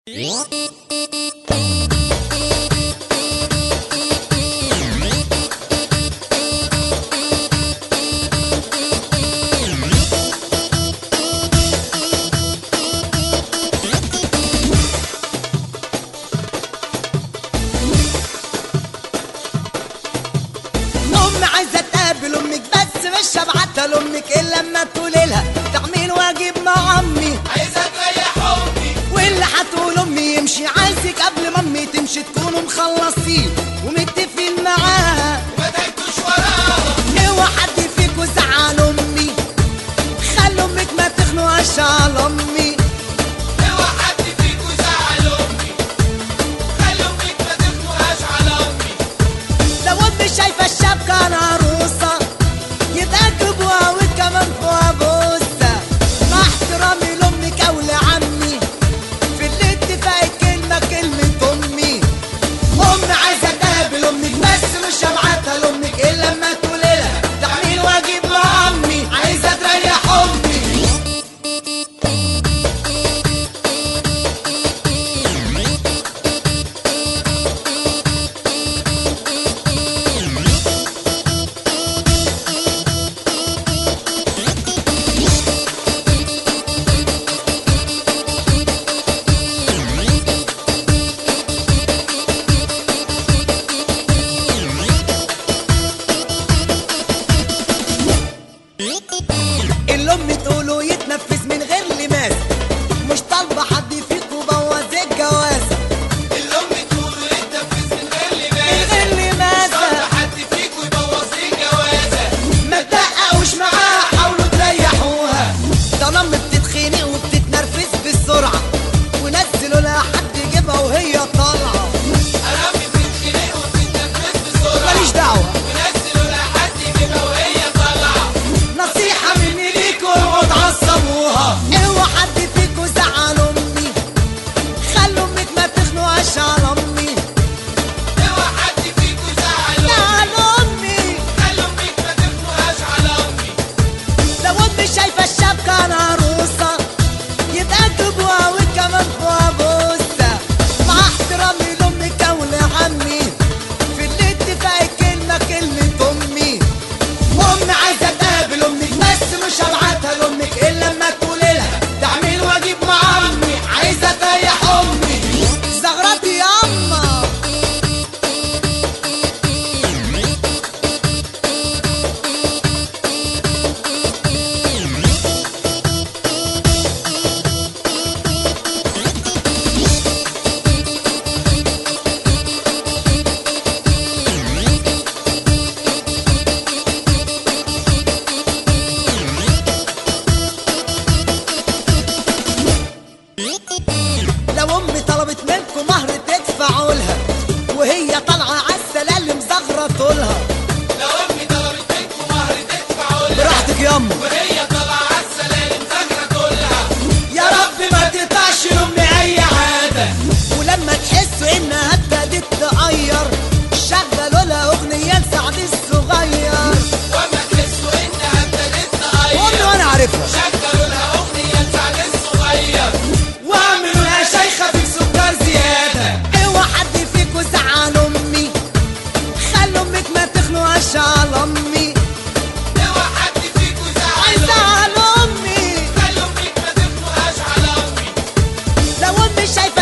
عايزة تقابل امك بس مش هبعتها لامك الا لما تقوليلها تعمل واجب مع امي. عايزة تريح امي واللي هتقول امي يمشي، عايزك قبل ما امي تمشي تكونوا مخلصين ومتفقين معاها وما تاكلوش وراها. اوعى حد فيكوا زعل امي، خلوا امك ما تخنقهاش على امي. اوعى حد فيكوا زعل امي، خلي امك ما تخنقهاش على امي. لو امي شايفة الشبكة العروسة يبقى جيبوها وكمان فوقها بوسة، مع احترامي لامك او لعمي في الاتفاق كلمة كلمة امي. امي عايزة تقابل امك بس مش هبعتها لامك الا لما تقوليلها تعمل واجب مع امي. عايزة تريح امي اللي امي تقوله يتنفذ من غير لماس، مش طالبة حد فيكوا بوظ الجوازة. اللي امي تقوله يتنفذ من غير من لماذا. غير لماذا صعب حد فيكوا يبوظ لي الجوازة. ما تدققوش معاها، حاولوا تريحوها. ده الام بتتخنق وبتتنرفز بسرعة، ونزلوا لها حد يجيبها وهي طالعة. انا امي بتتخنق وبتتنفس بسرعة، ماليش دعوة، ونزلوا لحد يجيبها وهي طالعة. نصيحة مني ليكوا اوعوا تعصبوها. اوعى حد فيكوا زعل امي، خلوا امك ما تخنقهاش على امي. اوعى حد فيكوا زعل امي، زعل امي خلي امك ما تخنقهاش على امي. لو امي شايفة الشبكة العروسة يبقى جيبوها وكمان فوقها بوسة، مع احترامي لامك او لعمي في الاتفاق كلمة كلمة امي. امي عايزة تقابل امك بس مش هبعتها لامك الا لما تقوليلها تعمل واجب مع امي. عايزة تريح امي زغرتي ياما. لو امي طلبت منكم مهر تدفعوا لها وهي طالعه عالسلالم زغرطوا لها. لو امي طلبت منكم مهر تدفعوا لها، براحتك ياما، وهي طالعة عالسلالم زغرطوا لها. يا رب ما تقطعش لامي اي عاده. ولما تحسوا انها ابتدت تغير شغلوا لها اغنيه لسعد الصغير. وما تحسوا انها ابتدت امي تغير، وانا عارفها، شغلوا لها اغنية لسعد الصغير. واعملوا لها شيخه في سكر زياده. اوعى حد فيكوا زعل امي، خلوا امك ما تخنقهاش على امي. اوعى حد فيكوا زعل امي، زعل امي خلي امك ما تخنقهاش على امي. لو امي شايفة